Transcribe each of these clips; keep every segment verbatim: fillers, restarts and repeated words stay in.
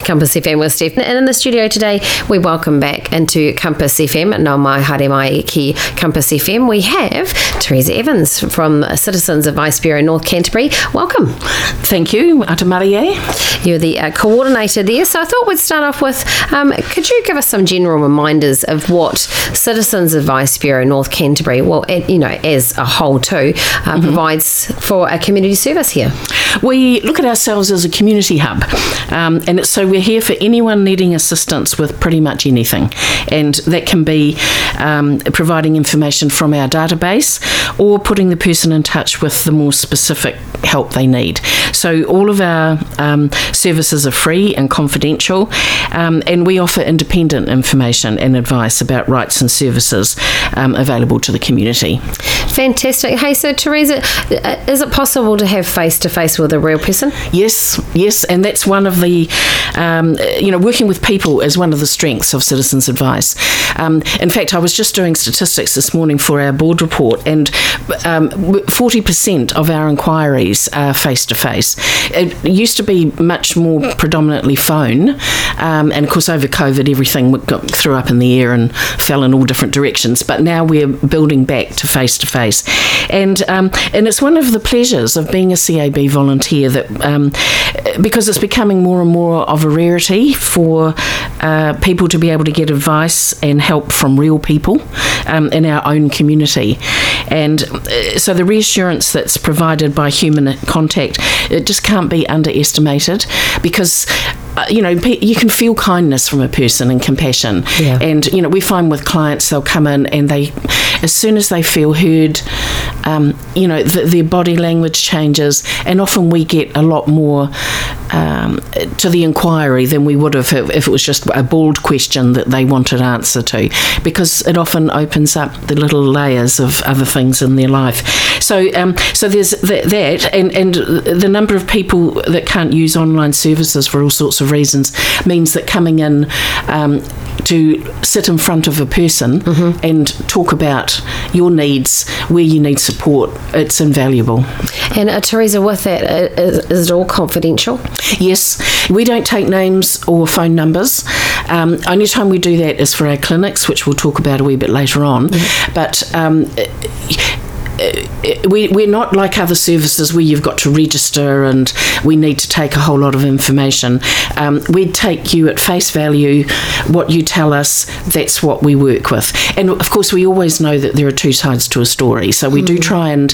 Compass F M with Steph. And in the studio today, we welcome back into Compass F M, Nau mai haere mai ki Compass F M. We have Teresa Evans from Citizens Advice Bureau North Canterbury. Welcome. Thank you, Ata Marie. You're the uh, coordinator there. So I thought we'd start off with, um, could you give us some general reminders of what Citizens Advice Bureau North Canterbury, well, you know, as a whole too, uh, mm-hmm. provides for a community service here? We look at ourselves as a community hub, um, and it's so we're here for anyone needing assistance with pretty much anything, and that can be um, providing information from our database or putting the person in touch with the more specific help they need. So all of our um, services are free and confidential, um, and we offer independent information and advice about rights and services um, available to the community. Fantastic. Hey, so Teresa, is it possible to have face-to-face with a real person? Yes, yes, and that's one of the, um, you know, working with people is one of the strengths of Citizens Advice. Um, in fact, I was just doing statistics this morning for our board report, and um, forty percent of our inquiries are face-to-face. It used to be much more predominantly phone, um, and of course over COVID everything got threw up in the air and fell in all different directions, but now we're building back to face-to-face. And um, and it's one of the pleasures of being a C A B volunteer that um, because it's becoming more and more of a rarity for uh, people to be able to get advice and help from real people um, in our own community. And uh, so the reassurance that's provided by human contact, it just can't be underestimated, because Uh, you know, you can feel kindness from a person and compassion. Yeah. And, you know, we find with clients, they'll come in and they, as soon as they feel heard, um, you know, the, their body language changes, and often we get a lot more um, to the inquiry than we would have if it was just a bald question that they wanted answer to, because it often opens up the little layers of other things in their life. So um, so there's th- that, and, and the number of people that can't use online services for all sorts of reasons means that coming in um, to sit in front of a person mm-hmm. and talk about your needs, where you need support, it's invaluable. And uh, Teresa, with that, uh, is, is it all confidential? Yes, we don't take names or phone numbers. Um, only time we do that is for our clinics, which we'll talk about a wee bit later on. Mm-hmm. But um, We, we're not like other services where you've got to register and we need to take a whole lot of information. Um, we take you at face value. What you tell us, that's what we work with. And of course, we always know that there are two sides to a story. So we mm. do try and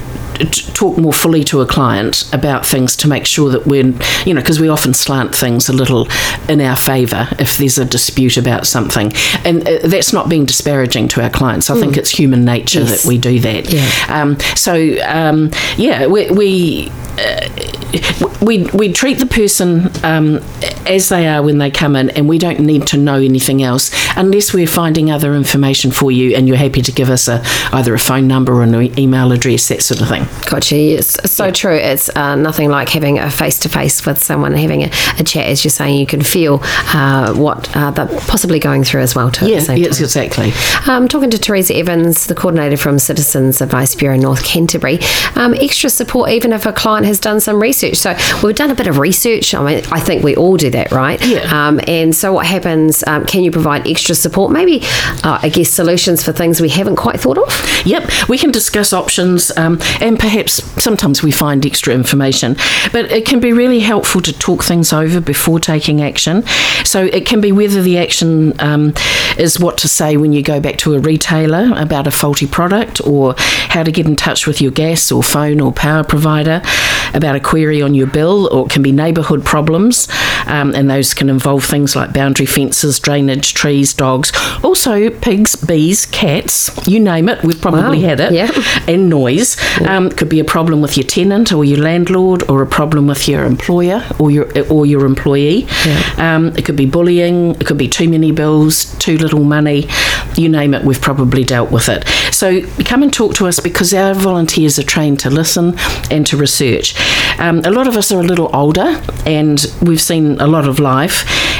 talk more fully to a client about things to make sure that we're, you know, because we often slant things a little in our favour if there's a dispute about something. And uh, that's not being disparaging to our clients. I mm. think it's human nature yes. that we do that. Yeah. Um, so, um, yeah, we... we Uh, we we treat the person um, as they are when they come in, and we don't need to know anything else unless we're finding other information for you and you're happy to give us a either a phone number or an email address, that sort of thing. Gotcha. It's so yeah. true. It's uh, nothing like having a face-to-face with someone, having a, a chat, as you're saying. You can feel uh, what uh, they're possibly going through as well too. Yeah, at the same yes, time. exactly. Um, talking to Teresa Evans, the coordinator from Citizens Advice Bureau North Canterbury. Um, extra support even if a client has done some research. So we've done a bit of research. I mean, I think we all do that, right? Yeah. Um, and so what happens, um, can you provide extra support? Maybe, uh, I guess, solutions for things we haven't quite thought of? Yep. We can discuss options um, and perhaps sometimes we find extra information. But it can be really helpful to talk things over before taking action. So it can be whether the action um, is what to say when you go back to a retailer about a faulty product, or how to get in touch with your gas or phone or power provider about a query on your bill, or it can be neighbourhood problems, um, and those can involve things like boundary fences, drainage, trees, dogs, also pigs, bees, cats, you name it, we've probably wow. had it, yeah. and noise. Yeah. Um, could be a problem with your tenant or your landlord, or a problem with your employer or your or your employee. Yeah. Um, it could be bullying, it could be too many bills, too little money, you name it, we've probably dealt with it. So come and talk to us, because our volunteers are trained to listen and to research. Um, a lot of us are a little older and we've seen a lot of life,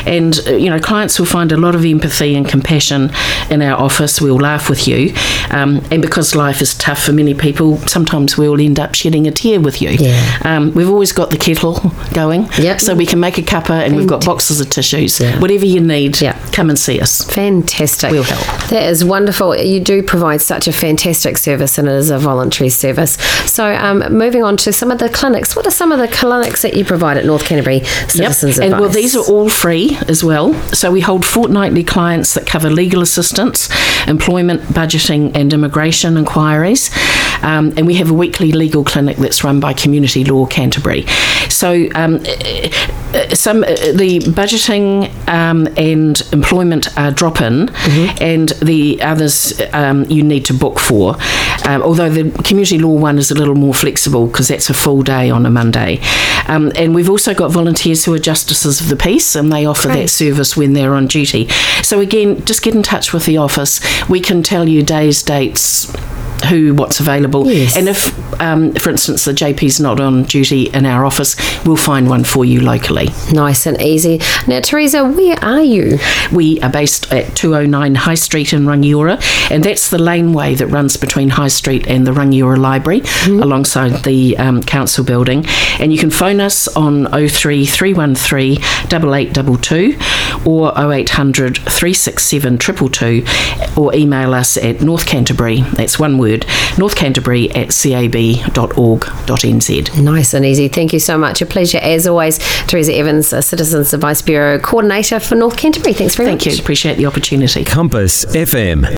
And, uh, you know, clients will find a lot of empathy and compassion in our office. We'll laugh with you. Um, and because life is tough for many people, sometimes we'll end up shedding a tear with you. Yeah. Um, we've always got the kettle going. Yep. So we can make a cuppa, and we've got boxes of tissues. Yeah. Whatever you need, Yeah. come and see us. Fantastic. We'll help. That is wonderful. You do provide such a fantastic service, and it is a voluntary service. So, um, moving on to some of the clinics. What are some of the clinics that you provide at North Canterbury Citizens Yep. And Advice? well, these are all free as well. So we hold fortnightly clients that cover legal assistance, employment, budgeting, and immigration inquiries. Um, and we have a weekly legal clinic that's run by Community Law Canterbury. So um, some the budgeting um, and employment are drop-in, mm-hmm. and the others um, you need to book for. Um, although the community law one is a little more flexible because that's a full day on a Monday. Um, and we've also got volunteers who are justices of the peace, and they offer Great. that service when they're on duty. So again, just get in touch with the office. We can tell you days, dates, who, what's available. Yes. And if, um, for instance, the J P's not on duty in our office, we'll find one for you locally. Nice and easy. Now, Teresa, where are you? We are based at two oh nine High Street in Rangiora, and that's the laneway that runs between High Street and the Rangiora Library, mm-hmm. alongside the um, council building. And you can phone us on oh three three one three eight eight two two or oh eight hundred three six seven two two two, or email us at North Canterbury, that's one word, North Canterbury at c a b dot org dot n z. Nice and easy. Thank you so much. A pleasure as always. Teresa Evans, Citizens Advice Bureau Coordinator for North Canterbury. Thanks very Thank much. you. Appreciate the opportunity. Compass F M.